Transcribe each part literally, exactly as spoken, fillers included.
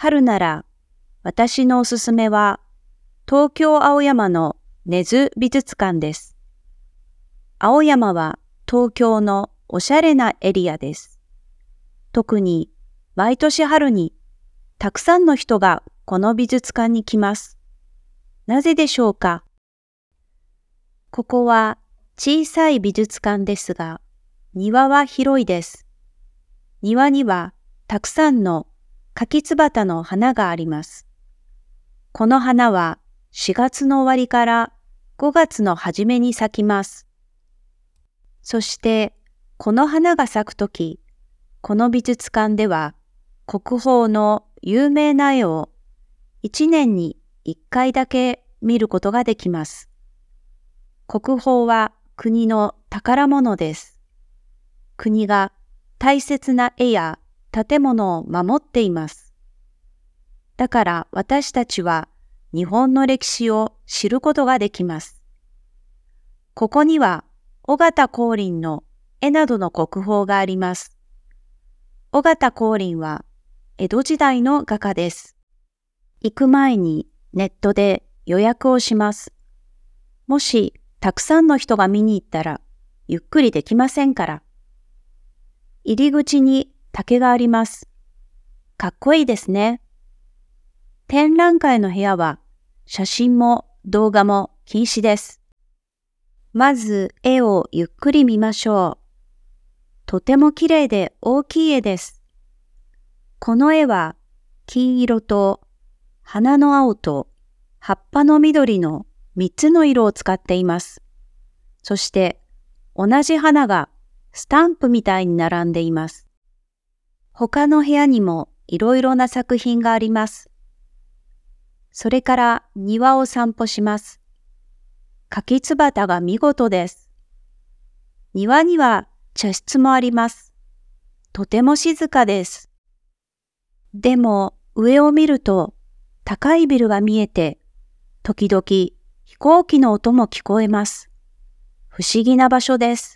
春なら私のおすすめは東京青山の根津美術館です。青山は東京のおしゃれなエリアです。特に毎年春にたくさんの人がこの美術館に来ます。なぜでしょうか？ここは小さい美術館ですが、庭は広いです。庭にはたくさんの柿つばたの花があります。この花はしがつの終わりからごがつの初めに咲きます。そしてこの花が咲くとき、この美術館では国宝の有名な絵をいちねんにいっかいだけ見ることができます。国宝は国の宝物です。国が大切な絵や建物を守っています。だから私たちは日本の歴史を知ることができます。ここには尾形光琳の絵などの国宝があります。尾形光琳は江戸時代の画家です。行く前にネットで予約をします。もしたくさんの人が見に行ったらゆっくりできませんから。入り口に竹があります。かっこいいですね。展覧会の部屋は写真も動画も禁止です。まず絵をゆっくり見ましょう。とても綺麗で大きい絵です。この絵は金色と花の青と葉っぱの緑のみっつの色を使っています。そして同じ花がスタンプみたいに並んでいます。他の部屋にもいろいろな作品があります。それから庭を散歩します。柿つばたが見事です。庭には茶室もあります。とても静かです。でも上を見ると高いビルが見えて、時々飛行機の音も聞こえます。不思議な場所です。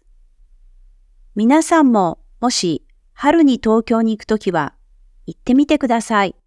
皆さんももし春に東京に行くときは行ってみてください。